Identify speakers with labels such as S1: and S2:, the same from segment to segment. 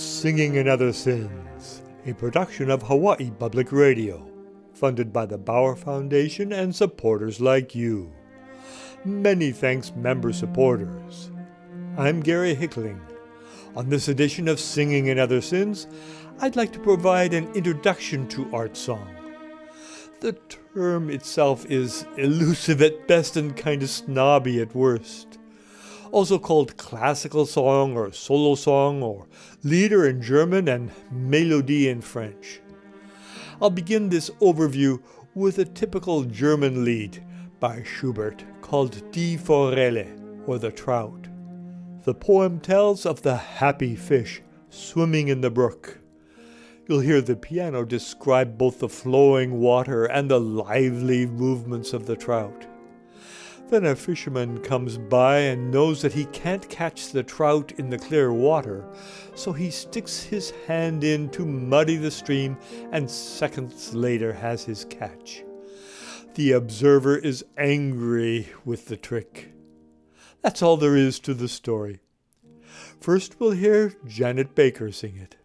S1: Singing in Other Sins, a production of Hawaii Public Radio, funded by the Bauer Foundation and supporters like you. Many thanks, member supporters. I'm Gary Hickling. On this edition of Singing in Other Sins, I'd like to provide an introduction to art song. The term itself is elusive at best and kind of snobby at worst. Also called classical song or solo song or Lieder in German and Mélodie in French. I'll begin this overview with a typical German lied by Schubert called Die Forelle, or The Trout. The poem tells of the happy fish swimming in the brook. You'll hear the piano describe both the flowing water and the lively movements of the trout. Then a fisherman comes by and knows that he can't catch the trout in the clear water, so he sticks his hand in to muddy the stream and seconds later has his catch. The observer is angry with the trick. That's all there is to the story. First we'll hear Janet Baker sing it.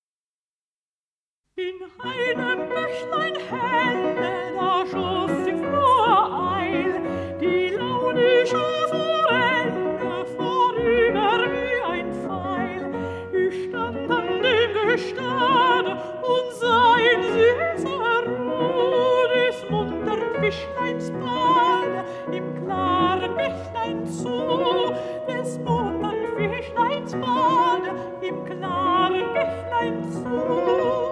S2: In einem Bächlein helle, da schoss die Flur ein, die launische Forelle vorüber wie ein Pfeil. Ich stand an dem Gestade und sah in süßer Ruhe des muntern Fischleins Bade im klaren Bächlein zu, des muntern Fischleins Bade im klaren Bächlein zu.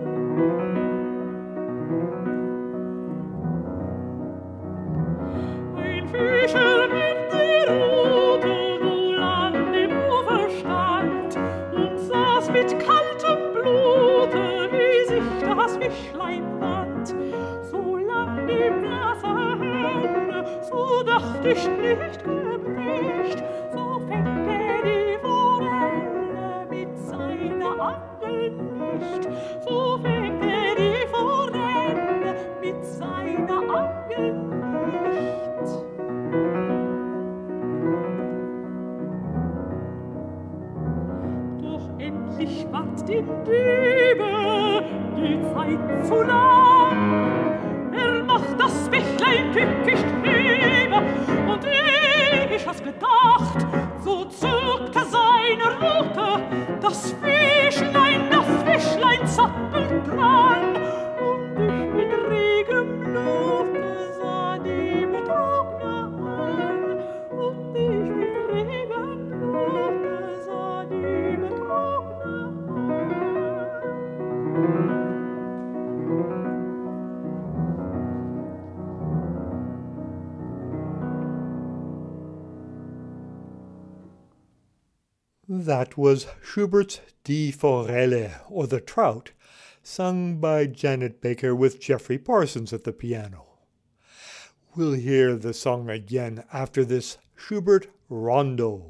S2: Fischer mit der Rute wohl an dem Ufer stand und saß mit kaltem Blute, wie sich das Fischlein wand. So lang die Wasser hände, so dacht ich nicht gebricht, so fängt die Forelle mit seiner Angel nicht, so fängt die Forelle mit seiner Angel nicht. Endlich ward den Diebe die Zeit zu lang. Macht das Bächlein tückisch trübe, und ich has gedacht, so zückte seine Rute das Fischlein zappelt dran, und ich mit regem Blute sah die Betrogene an, und ich mit regem Blute sah die Betrogene an.
S1: That was Schubert's Die Forelle, or The Trout, sung by Janet Baker with Jeffrey Parsons at the piano. We'll hear the song again after this Schubert rondo.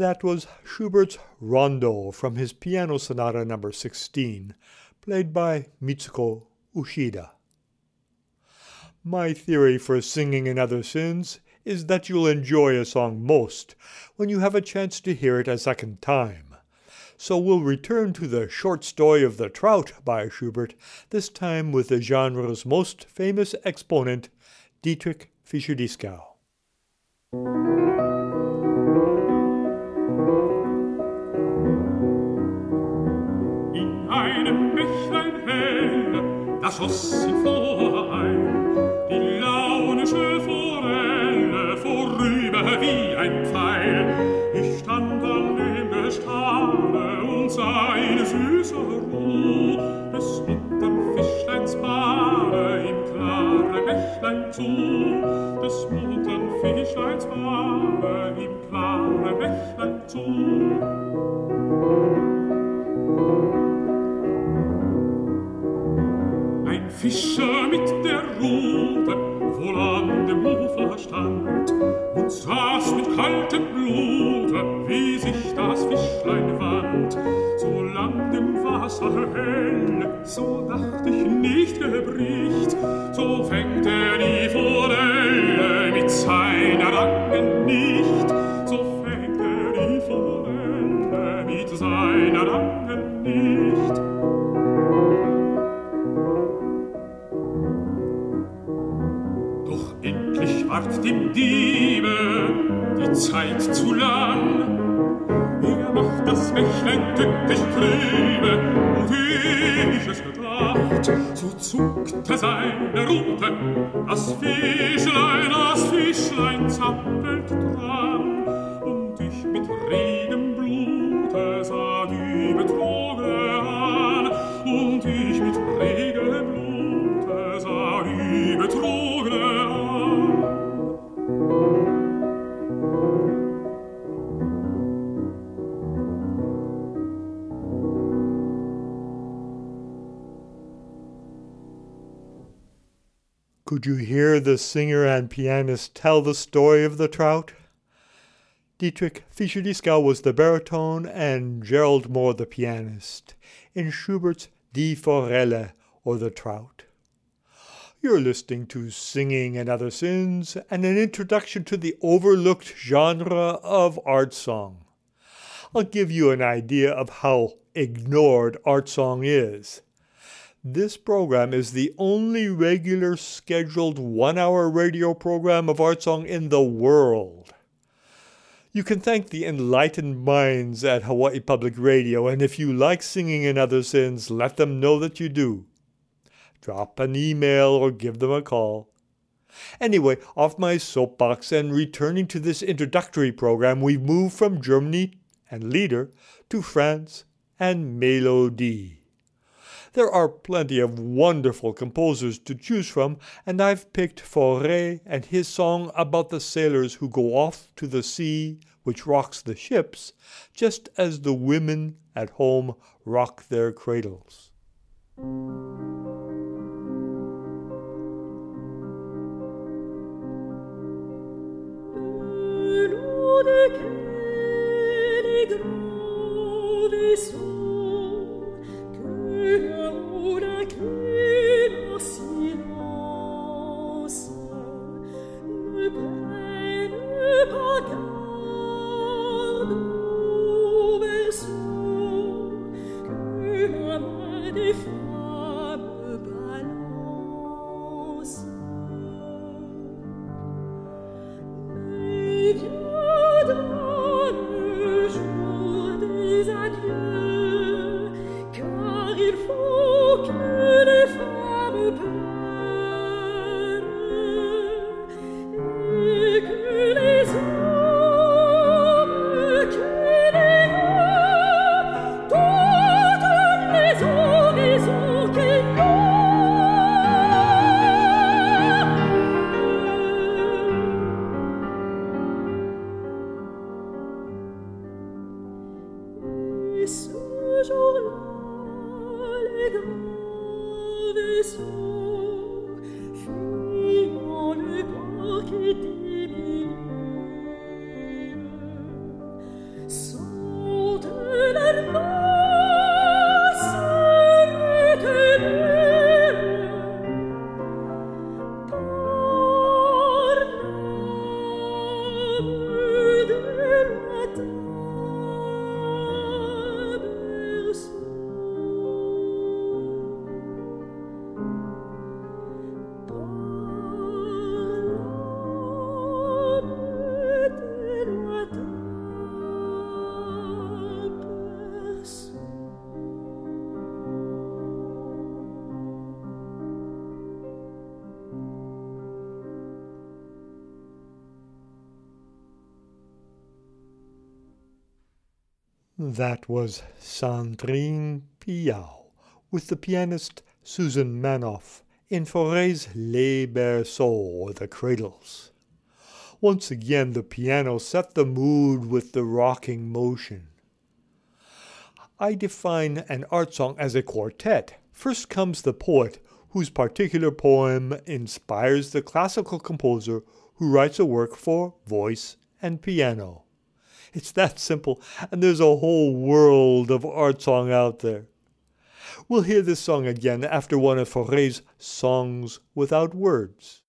S1: That was Schubert's Rondo from his Piano Sonata No. 16, played by Mitsuko Ushida. My theory for singing in other sins is that you'll enjoy a song most when you have a chance to hear it a second time. So we'll return to the short story of the trout by Schubert, this time with the genre's most famous exponent, Dietrich Fischer-Dieskau.
S2: In einem Bächlein hell, da schoss ihn vorein, die launische Forelle vorüber wie ein Pfeil. Ich stand an dem Gestade und sah eine süße Ruh des muntern Fischleins Bade im klaren Bächlein zu, des muntern Fischleins Bade im klaren Bächlein zu. Ein Fischer mit der Rute wohl an dem Ufer stand und saß mit kaltem Blute, wie sich das Fischlein wand. Solang dem Wasser hell, so dacht ich nicht gebricht, so fängt die Forelle mit seiner Angeln nicht, so fängt die Forelle mit seiner Angeln nicht. Endlich ward dem Diebe die Zeit zu lang. Macht das Bächlein tückisch trübe, und wie ich es gedacht, so zuckte seine Rute, das Fischlein zappelt dran, und ich mit regem Blute sah die Betroge an, und ich mit regem Blute sah die Betroge an.
S1: Could you hear the singer and pianist tell the story of the trout? Dietrich Fischer-Dieskau was the baritone and Gerald Moore the pianist in Schubert's Die Forelle, or the Trout. You're listening to Singing and Other Sins and an introduction to the overlooked genre of art song. I'll give you an idea of how ignored art song is. This program is the only regular scheduled 1-hour radio program of art song in the world. You can thank the enlightened minds at Hawaii Public Radio, and if you like Singing and Other Sins, let them know that you do. Drop an email or give them a call. Anyway, off my soapbox and returning to this introductory program, we've moved from Germany and Lieder to France and Melodie. There are plenty of wonderful composers to choose from, and I've picked Fauré and his song about the sailors who go off to the sea which rocks the ships, just as the women at home rock their cradles.
S3: Des femmes
S1: That was Sandrine Piau with the pianist Susan Manoff in Fauré's Les Berceaux, or The Cradles. Once again, the piano set the mood with the rocking motion. I define an art song as a quartet. First comes the poet, whose particular poem inspires the classical composer who writes a work for voice and piano. It's that simple, and there's a whole world of art song out there. We'll hear this song again after one of Fauré's Songs Without Words.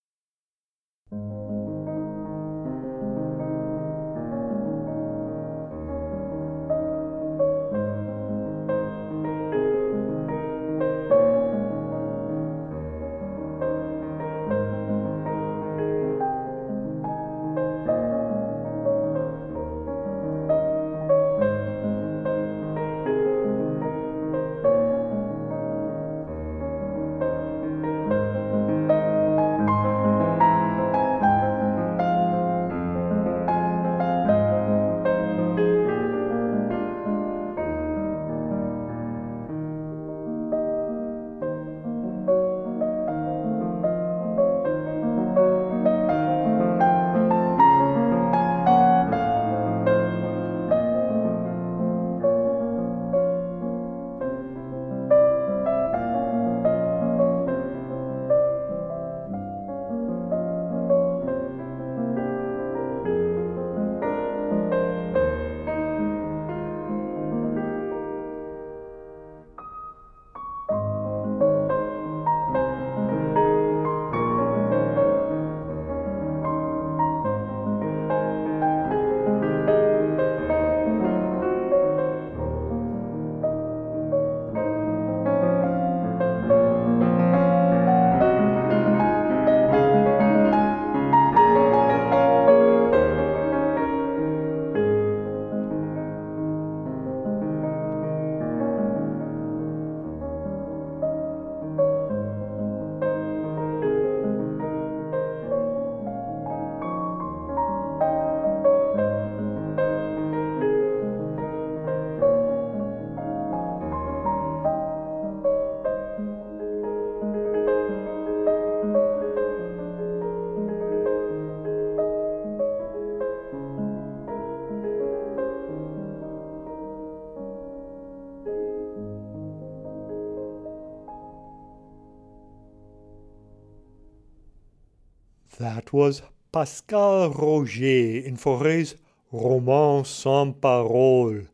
S1: That was Pascal Roger in Fauré's Roman sans parole,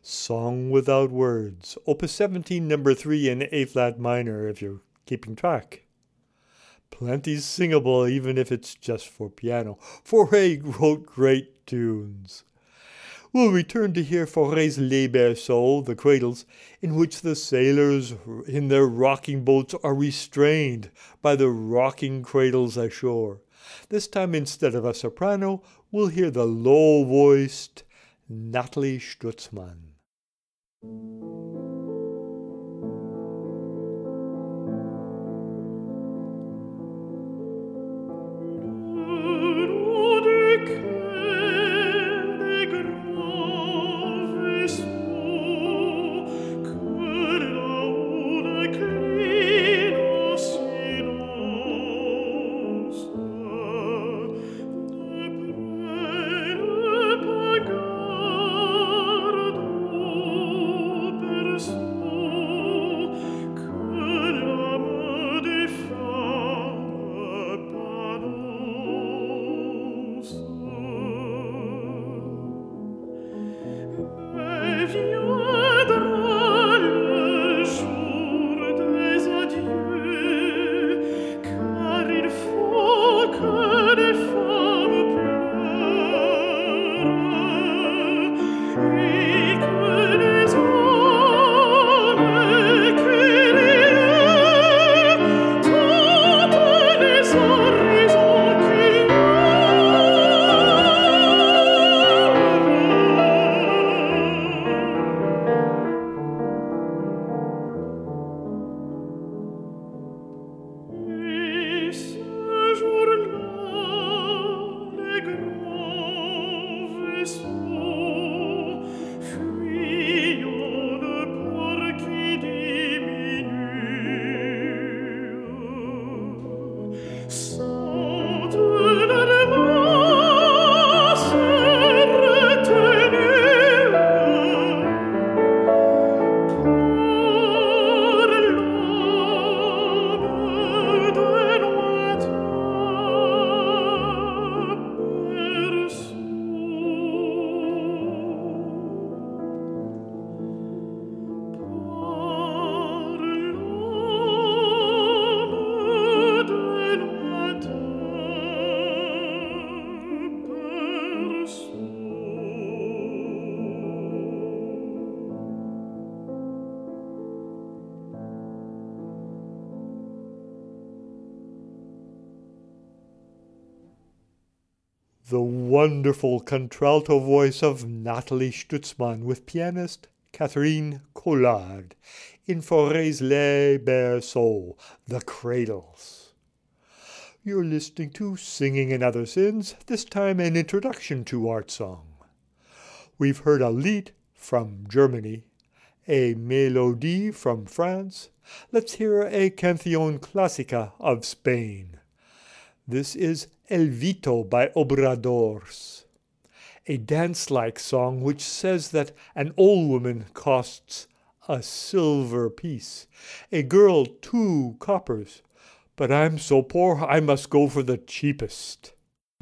S1: Song Without Words, Opus 17, number 3 in A-flat minor, if you're keeping track. Plenty singable, even if it's just for piano. Fauré wrote great tunes. We'll return to hear Fauré's Les Berceaux, The Cradles, in which the sailors in their rocking boats are restrained by the rocking cradles ashore. This time, instead of a soprano, we'll hear the low-voiced Nathalie Stutzmann.
S2: Garde
S1: the wonderful contralto voice of Nathalie Stutzmann with pianist Catherine Collard in Fauré's Les Berceaux, The Cradles. You're listening to Singing and Other Sins, this time an introduction to art song. We've heard a Lied from Germany, a Mélodie from France. Let's hear a Canción Clásica of Spain. This is El Vito by Obradors, a dance-like song which says that an old woman costs a silver piece, a girl 2 coppers, but I'm so poor I must go for the cheapest.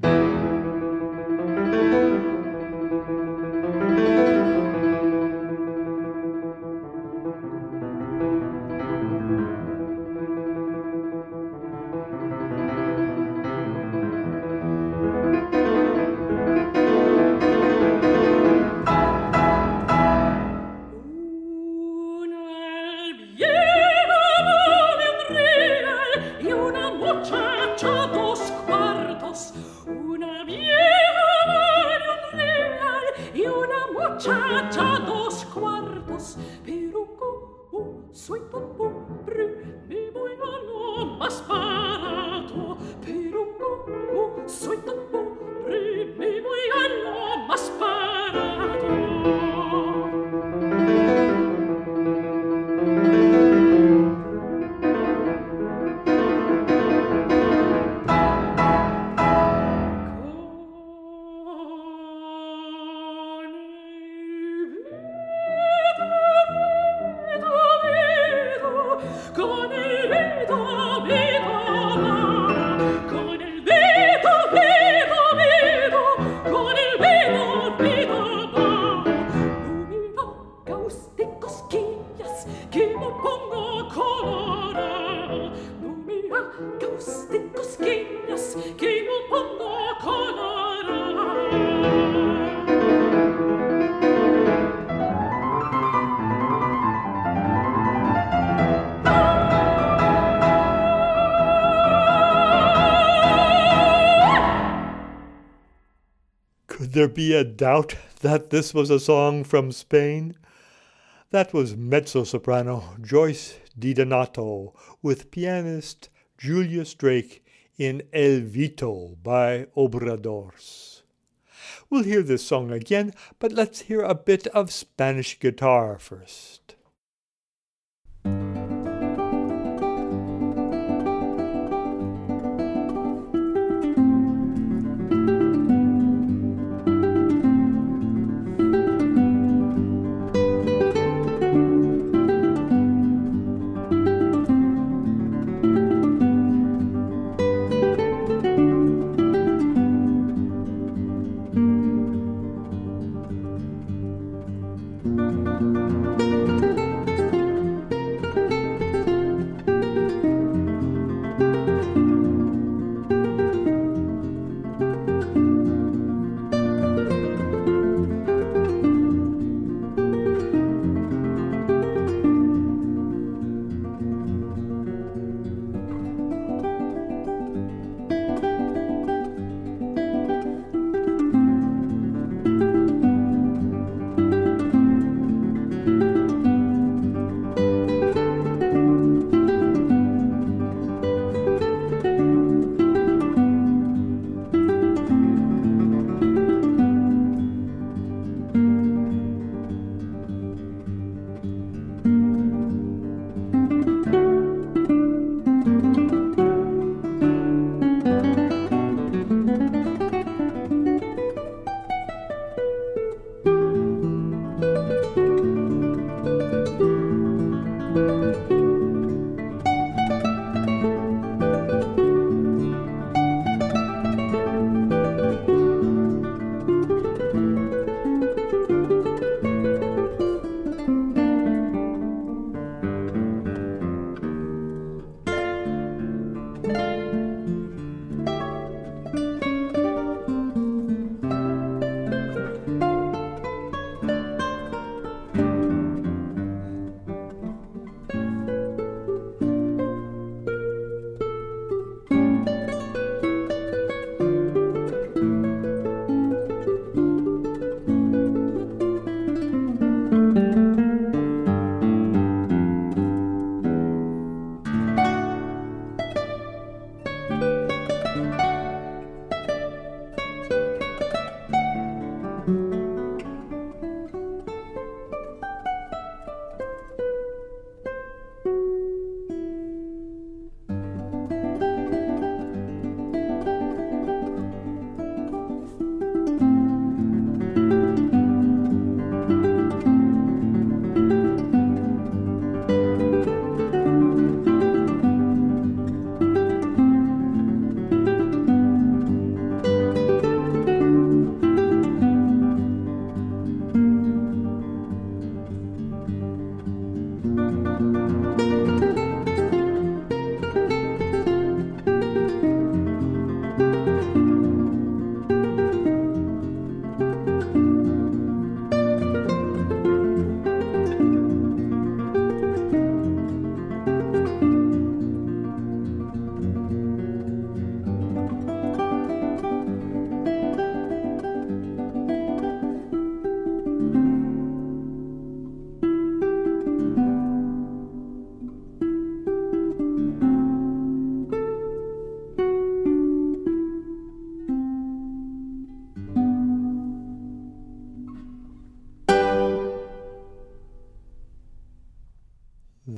S1: Could there be a doubt that this was a song from Spain? That was mezzo-soprano Joyce DiDonato with pianist Julius Drake in El Vito by Obradors. We'll hear this song again, but let's hear a bit of Spanish guitar first.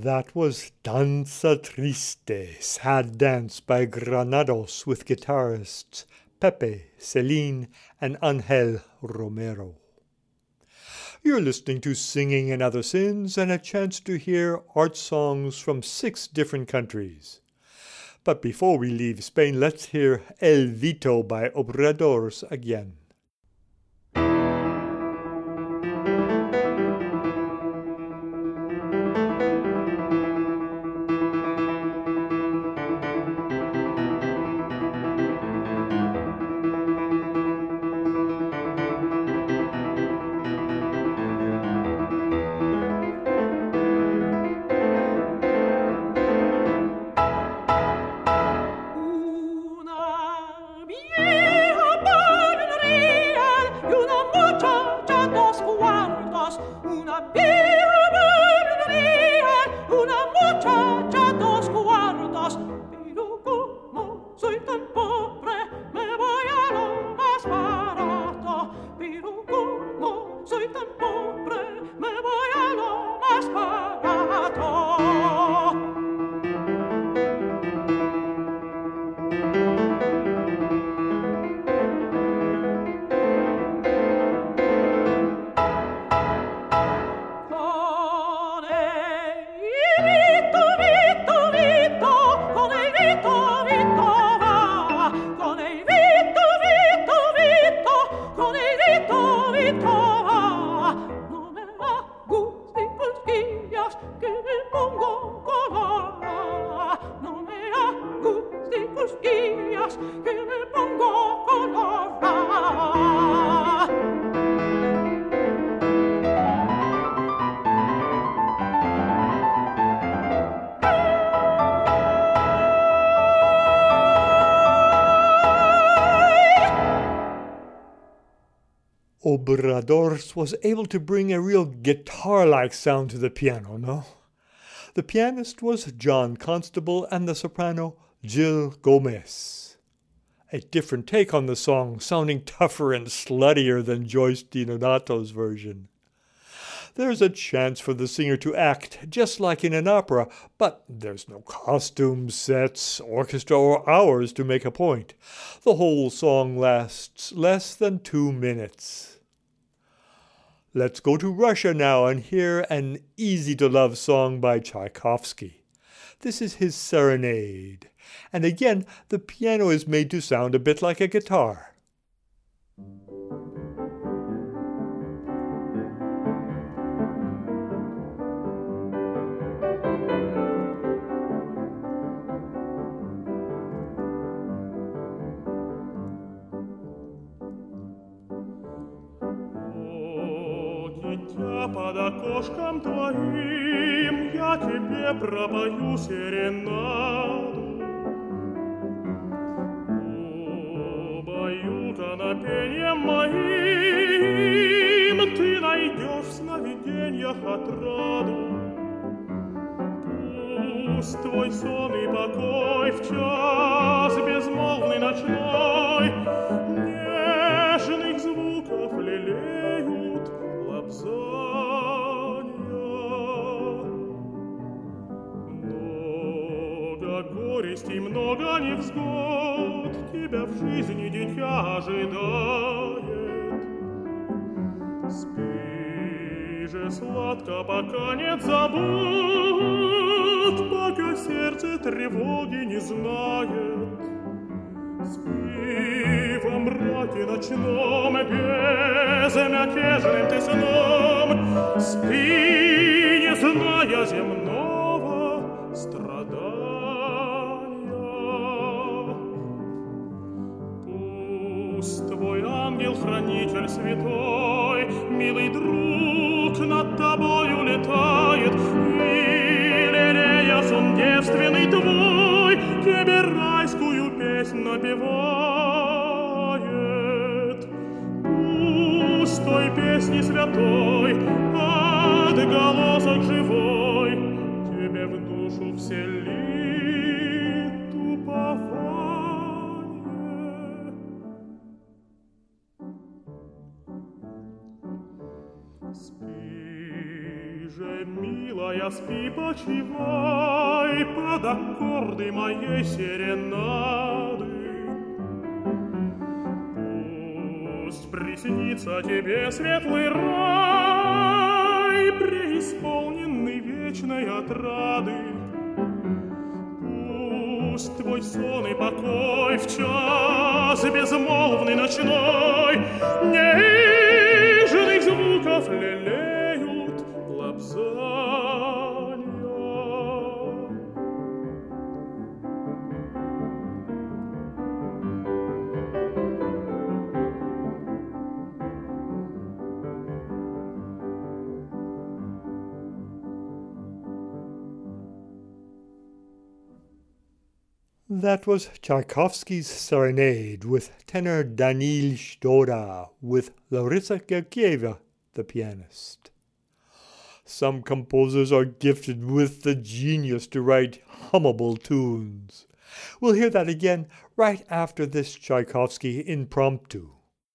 S1: That was Danza Triste, Sad Dance by Granados with guitarists Pepe, Celine, and Angel Romero. You're listening to Singing and Other Sins and a chance to hear art songs from 6 different countries. But before we leave Spain, let's hear El Vito by Obradors again. Obradors was able to bring a real guitar-like sound to the piano, no? The pianist was John Constable and the soprano Jill Gomez. A different take on the song, sounding tougher and sluttier than Joyce DiDonato's version. There's a chance for the singer to act just like in an opera, but there's no costumes, sets, orchestra, or hours to make a point. The whole song lasts less than 2 minutes. Let's go to Russia now and hear an easy-to-love song by Tchaikovsky. This is his Serenade, and again the piano is made to sound a bit like a guitar.
S2: Под окошком твоим я тебе пропою серенаду. Убаюка напением моим ты найдешь в сновиденьях отраду. Пусть твой сон и покой в час безмолвный ночной нежных звуков лелеют лобзания. Горестей много невзгод тебя в жизни, дитя, ожидает. Спи же сладко, пока нет забот, пока сердце тревоги не знает. Спи во мраке ночном, безмятежным ты сном. Спи, не зная земного страдания. Пусть твой ангел-хранитель святой, милый друг, над тобою летает, и, лелея сон девственный твой, тебе райскую песнь напевает. Пусть той песни святой отголосок живой тебе в душу вселит упование. Спи же, милая,
S3: спи, почивай под аккорды моей серенады. Пусть приснится тебе светлый рай, преисполненный вечной отрады. Пусть твой сон и покой в час безмолвный ночной нежных звуков лелеют лапзания.
S1: That was Tchaikovsky's Serenade with tenor Danil Shtoda with Larissa Gergieva, the pianist. Some composers are gifted with the genius to write hummable tunes. We'll hear that again right after this Tchaikovsky impromptu.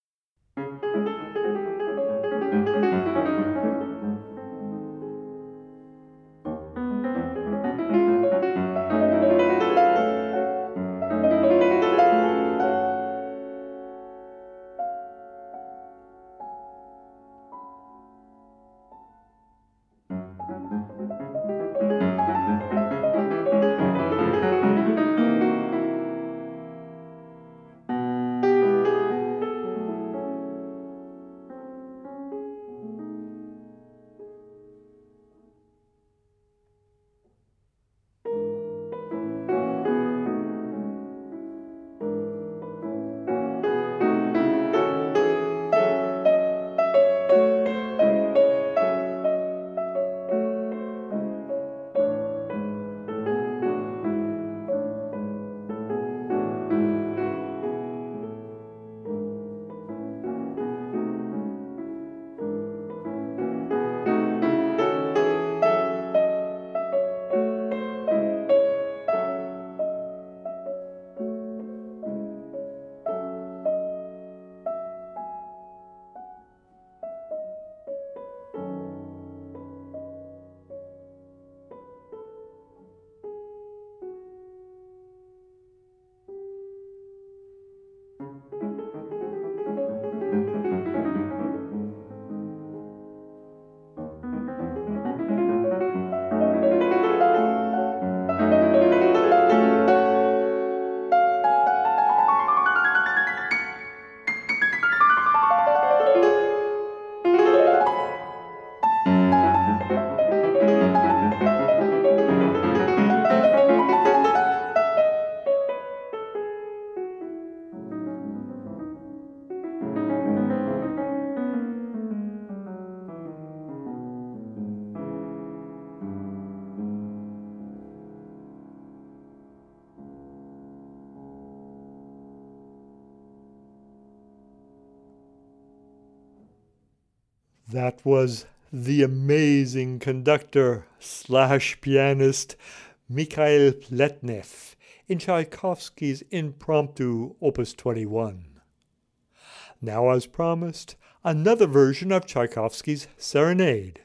S1: That was the amazing conductor / pianist Mikhail Pletnev in Tchaikovsky's Impromptu, Opus 21. Now, as promised, another version of Tchaikovsky's Serenade.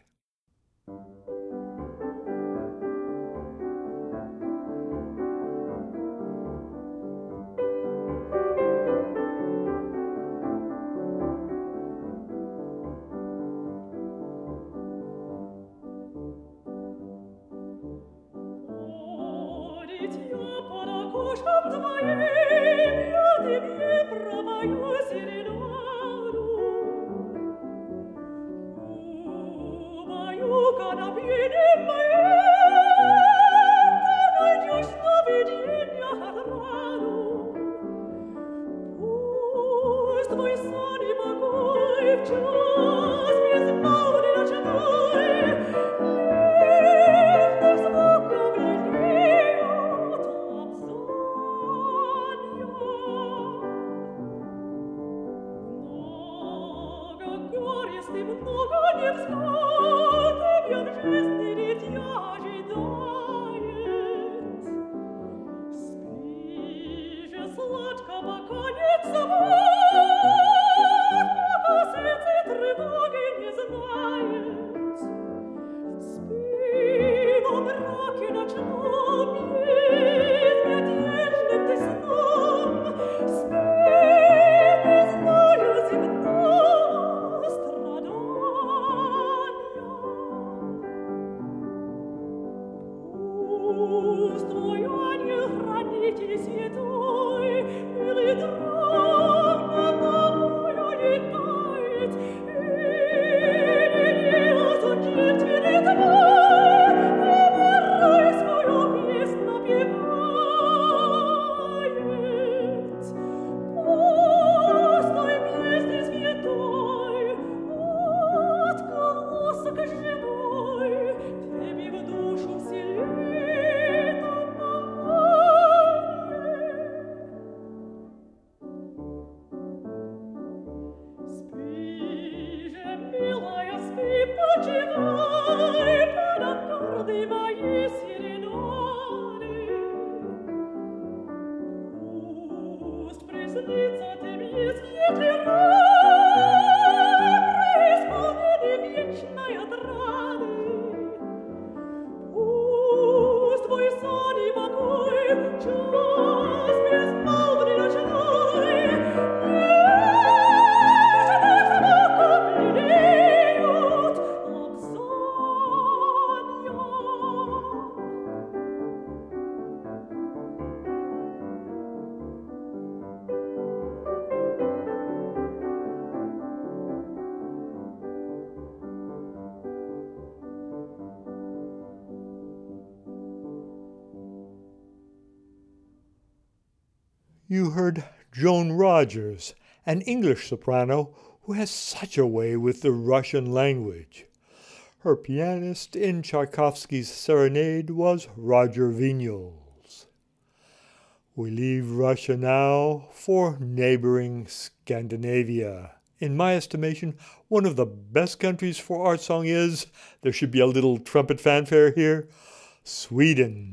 S1: You heard Joan Rogers, an English soprano who has such a way with the Russian language. Her pianist in Tchaikovsky's Serenade was Roger Vignoles. We leave Russia now for neighboring Scandinavia. In my estimation, one of the best countries for art song is, there should be a little trumpet fanfare here, Sweden.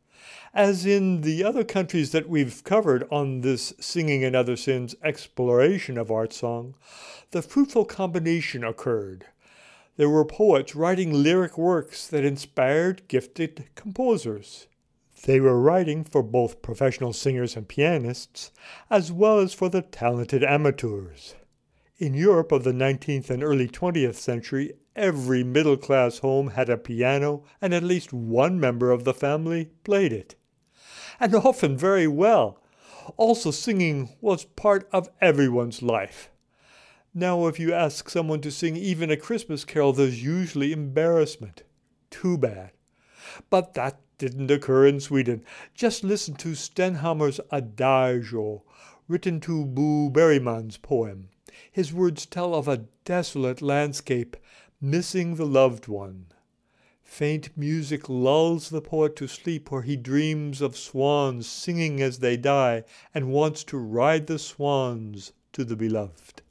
S1: As in the other countries that we've covered on this Singing and Other Sins exploration of art song, the fruitful combination occurred. There were poets writing lyric works that inspired gifted composers. They were writing for both professional singers and pianists, as well as for the talented amateurs. In Europe of the 19th and early 20th century, every middle-class home had a piano, and at least one member of the family played it. And often very well. Also, singing was part of everyone's life. Now, if you ask someone to sing even a Christmas carol, there's usually embarrassment. Too bad. But that didn't occur in Sweden. Just listen to Stenhammer's Adagio, written to Bo Bergman's poem. His words tell of a desolate landscape, missing the loved one. Faint music lulls the poet to sleep, where he dreams of swans singing as they die and wants to ride the swans to the beloved.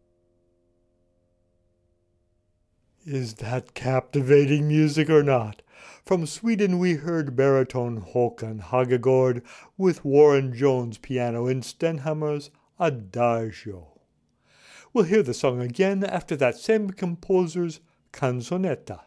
S1: Is that captivating music or not? From Sweden we heard baritone Håkan Hagegård with Warren Jones piano in Stenhammer's Adagio. We'll hear the song again after that same composer's canzonetta.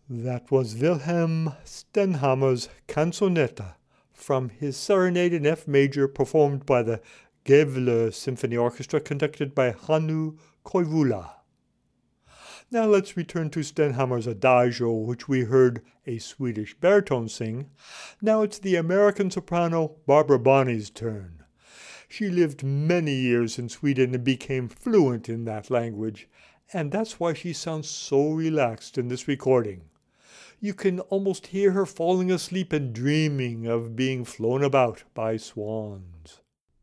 S1: That was Wilhelm Stenhamer's Canzonetta from his Serenade in F major performed by the Gävle Symphony Orchestra conducted by Hannu Koivula. Now let's return to Stenhamer's Adagio, which we heard a Swedish baritone sing. Now it's the American soprano Barbara Bonney's turn. She lived many years in Sweden and became fluent in that language, and that's why she sounds so relaxed in this recording. You can almost hear her falling asleep and dreaming of being flown about by swans.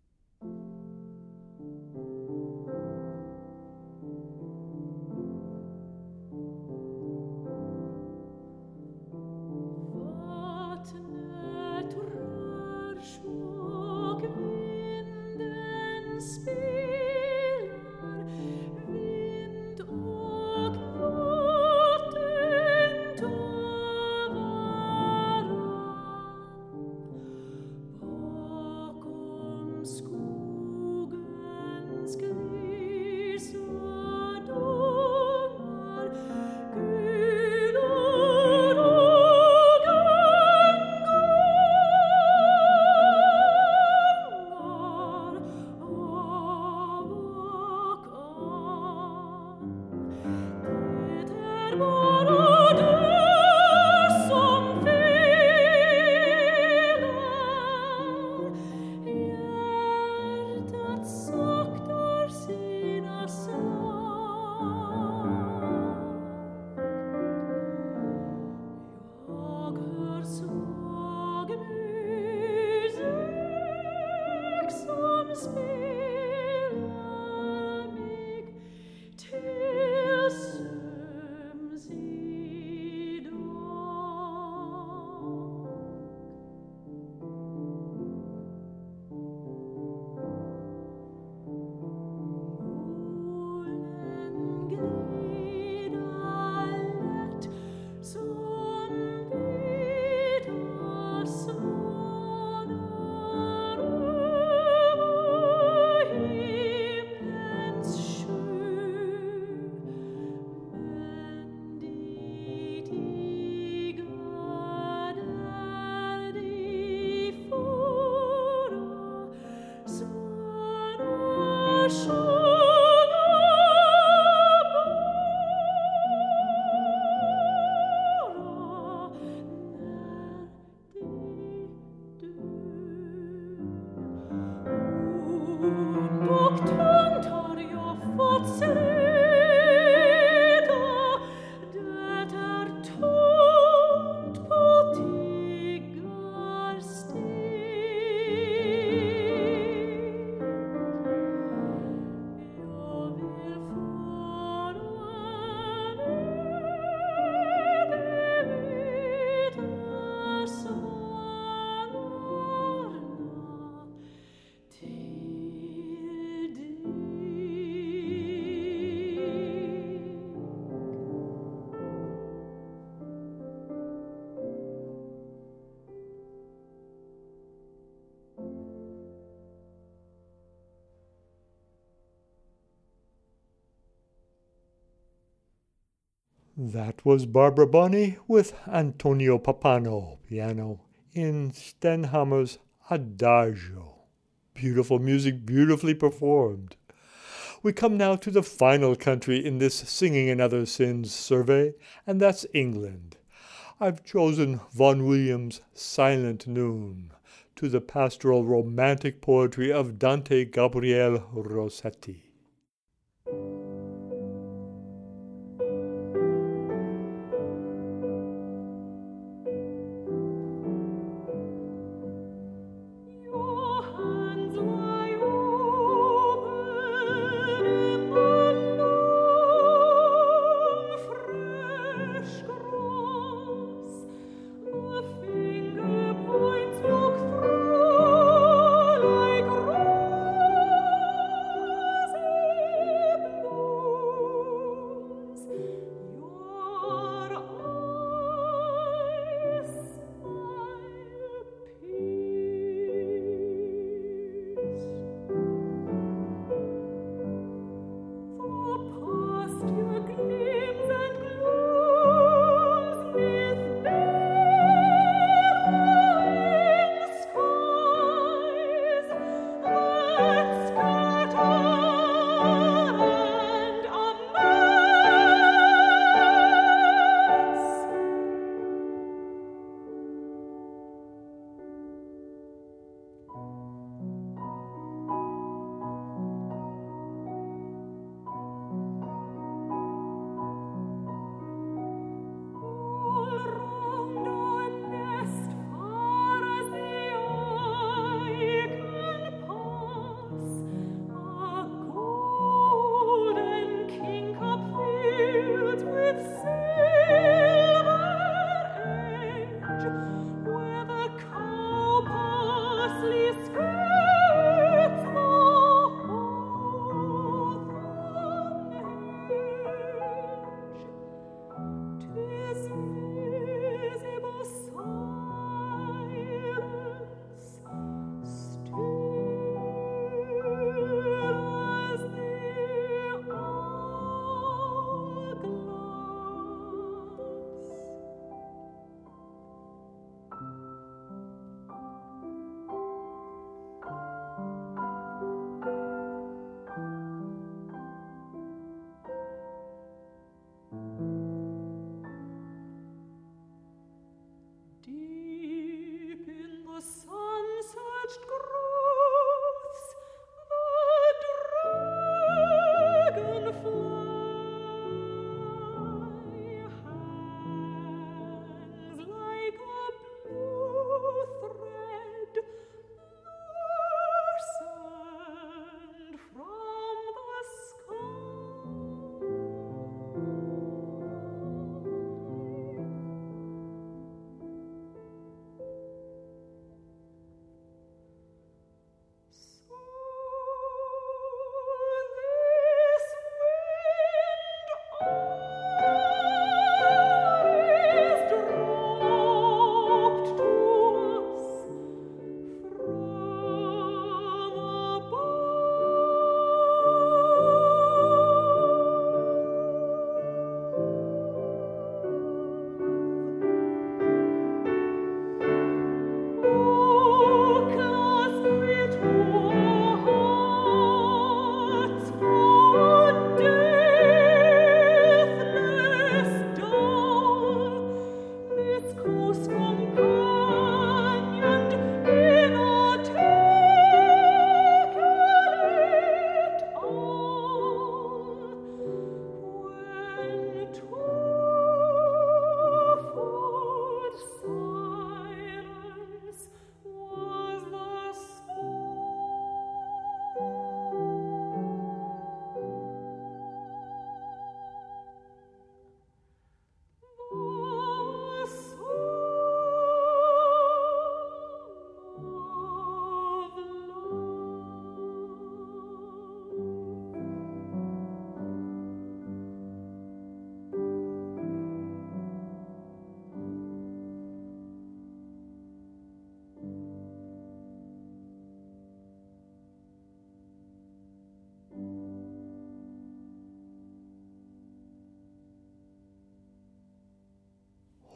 S1: That was Barbara Bonney with Antonio Pappano, piano, in Stenhamer's Adagio. Beautiful music, beautifully performed. We come now to the final country in this Singing and Other Sins survey, and that's England. I've chosen Vaughan Williams' Silent Noon, to the pastoral romantic poetry of Dante Gabriel Rossetti.
S2: Roses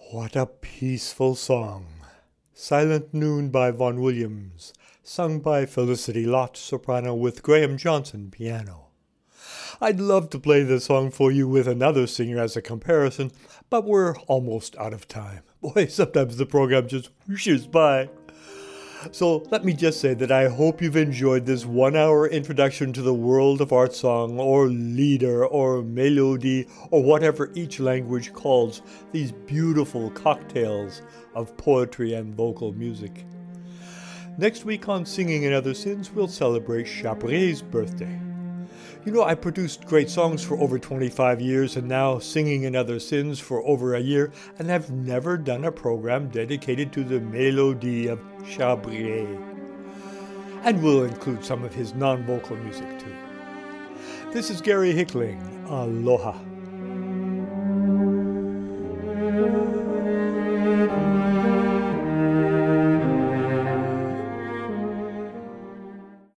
S1: What a peaceful song. Silent Noon by Vaughan Williams, sung by Felicity Lott, soprano, with Graham Johnson, piano. I'd love to play this song for you with another singer as a comparison, but we're almost out of time. Boy, sometimes the program just whooshes by. So let me just say that I hope you've enjoyed this 1-hour introduction to the world of art song, or lieder, or mélodie, or whatever each language calls these beautiful cocktails of poetry and vocal music. Next week on Singing in Other Sins, we'll celebrate Chabret's birthday. You know, I produced great songs for over 25 years and now Singing in Other Sins for over a year, and I've never done a program dedicated to the mélodie of Chabret. And we'll include some of his non-vocal music too. This is Gary Hickling. Aloha.